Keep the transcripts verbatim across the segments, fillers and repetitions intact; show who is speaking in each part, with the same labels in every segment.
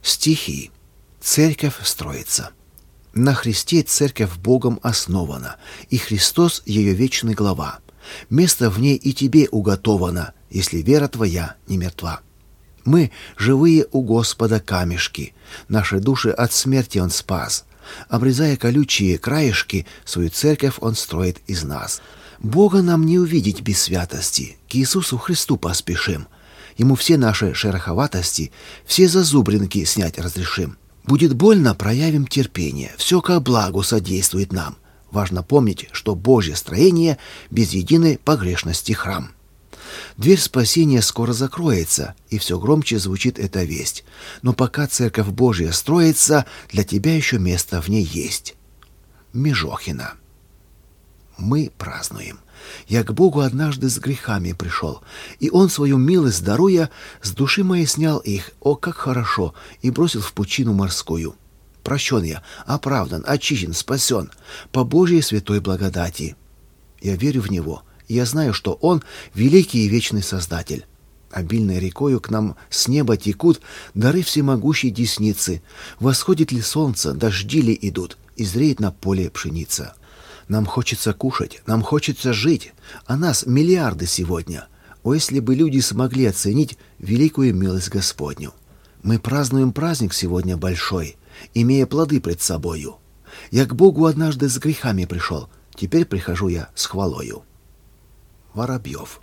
Speaker 1: Стихи. Церковь строится. На Христе церковь Богом основана, и Христос ее вечный глава. Место в ней и тебе уготовано, если вера твоя не мертва. Мы живые у Господа камешки, наши души от смерти Он спас. Обрезая колючие краешки, свою церковь Он строит из нас. Бога нам не увидеть без святости, к Иисусу Христу поспешим. Ему все наши шероховатости, все зазубринки снять разрешим. Будет больно, проявим терпение, все ко благу содействует нам. Важно помнить, что Божье строение без единой погрешности храм. Дверь спасения скоро закроется, и все громче звучит эта весть. Но пока Церковь Божья строится, для тебя еще место в ней есть. Межохина. Мы празднуем. Я к Богу однажды с грехами пришел, и Он свою милость даруя, с души моей снял их, о, как хорошо, и бросил в пучину морскую. Прощен я, оправдан, очищен, спасен, по Божьей святой благодати. Я верю в Него, и я знаю, что Он — великий и вечный Создатель. Обильной рекою к нам с неба текут дары всемогущей десницы. Восходит ли солнце, дожди ли идут, и зреет на поле пшеница. Нам хочется кушать, нам хочется жить, а нас миллиарды сегодня. О, если бы люди смогли оценить великую милость Господню. Мы празднуем праздник сегодня большой, имея плоды пред собою. Я к Богу однажды с грехами пришел, теперь прихожу я с хвалою. Воробьев.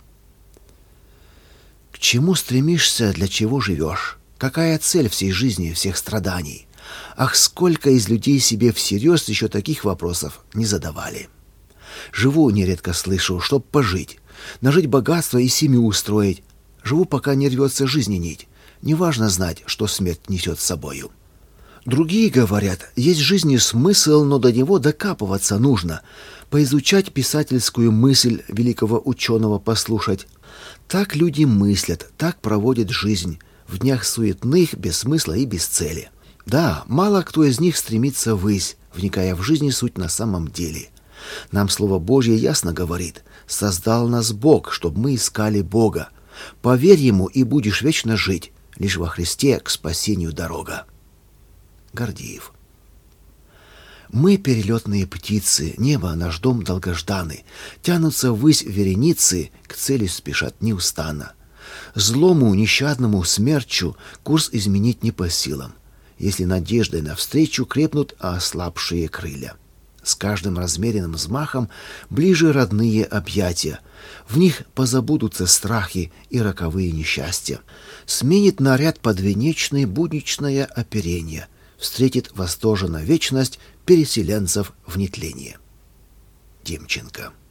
Speaker 1: К чему стремишься, для чего живешь? Какая цель всей жизни, всех страданий? Ах, сколько из людей себе всерьез еще таких вопросов не задавали. Живу, нередко слышу, чтоб пожить, нажить богатство и семью устроить. Живу, пока не рвется жизни нить. Неважно знать, что смерть несет с собою. Другие говорят, есть в жизни смысл, но до него докапываться нужно, поизучать писательскую мысль великого ученого послушать. Так люди мыслят, так проводят жизнь, в днях суетных, без смысла и без цели. Да, мало кто из них стремится ввысь, вникая в жизнь суть на самом деле. Нам Слово Божье ясно говорит: «Создал нас Бог, чтобы мы искали Бога. Поверь Ему, и будешь вечно жить, лишь во Христе к спасению дорога». Гордеев. Мы перелетные птицы, небо наш дом долгожданный, тянутся ввысь вереницы, к цели спешат неустанно. Злому, нещадному смерчу курс изменить не по силам, если надеждой навстречу крепнут ослабшие крылья. С каждым размеренным взмахом ближе родные объятия, в них позабудутся страхи и роковые несчастья. Сменит наряд подвенечный будничное оперение, встретит восторженно вечность переселенцев в нетление. Демченко.